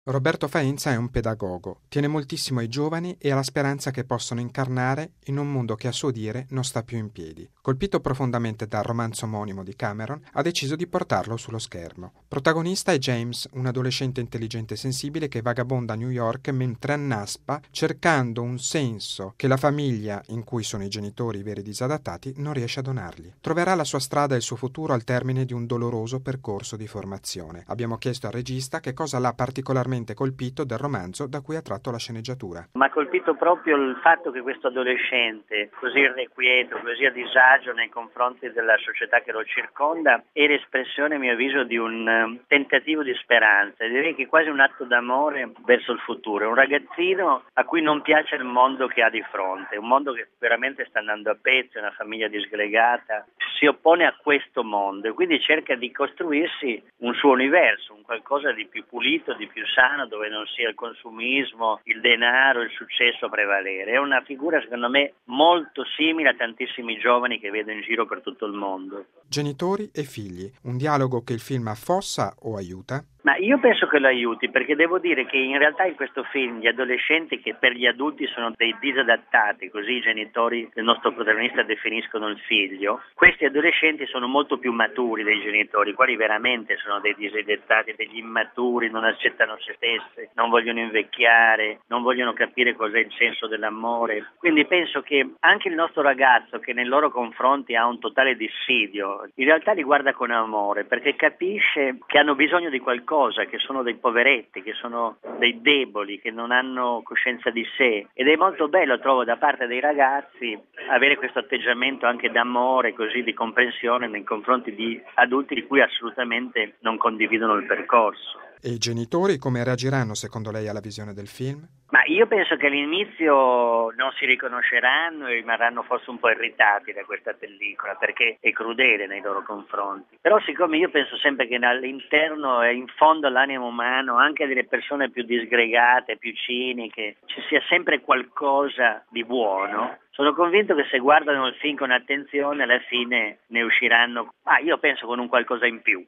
Roberto Faenza è un pedagogo, tiene moltissimo ai giovani e ha la speranza che possano incarnare in un mondo che a suo dire non sta più in piedi. Colpito profondamente dal romanzo omonimo di Cameron, ha deciso di portarlo sullo schermo. Protagonista è James, un adolescente intelligente e sensibile che vagabonda a New York mentre annaspa cercando un senso che la famiglia, in cui sono i genitori i veri disadattati, non riesce a donargli. Troverà la sua strada e il suo futuro al termine di un doloroso percorso di formazione. Abbiamo chiesto al regista che cosa l'ha particolarmente colpito del romanzo da cui ha tratto la sceneggiatura. Mi ha colpito proprio il fatto che questo adolescente, così irrequieto, così a disagio nei confronti della società che lo circonda, era espressione, a mio avviso, di un tentativo di speranza, direi che quasi un atto d'amore verso il futuro. È un ragazzino a cui non piace il mondo che ha di fronte, un mondo che veramente sta andando a pezzi, una famiglia disgregata, si oppone a questo mondo e quindi cerca di costruirsi un suo universo, un qualcosa di più pulito, di più sano, dove non sia il consumismo, il denaro, il successo a prevalere. È una figura, secondo me, molto simile a tantissimi giovani che vedo in giro per tutto il mondo. Genitori e figli, un dialogo che il film affossa o aiuta? Ma io penso che lo aiuti, perché devo dire che in realtà in questo film gli adolescenti, che per gli adulti sono dei disadattati, così i genitori del nostro protagonista definiscono il figlio, questi adolescenti sono molto più maturi dei genitori, quali veramente sono dei disadattati, degli immaturi, non accettano se stessi, non vogliono invecchiare, non vogliono capire cos'è il senso dell'amore. Quindi penso che anche il nostro ragazzo, che nei loro confronti ha un totale dissidio, in realtà li guarda con amore, perché capisce che hanno bisogno di qualcosa, che sono dei poveretti, che sono dei deboli, che non hanno coscienza di sé, ed è molto bello, trovo, da parte dei ragazzi avere questo atteggiamento anche d'amore, così di comprensione nei confronti di adulti di cui assolutamente non condividono il percorso. E i genitori come reagiranno secondo lei alla visione del film? Ma io penso che all'inizio non si riconosceranno e rimarranno forse un po' irritati da questa pellicola, perché è crudele nei loro confronti. Però siccome io penso sempre che all'interno e in fondo all'animo umano, anche delle persone più disgregate, più ciniche, ci sia sempre qualcosa di buono, sono convinto che se guardano il film con attenzione alla fine ne usciranno, io penso con un qualcosa in più.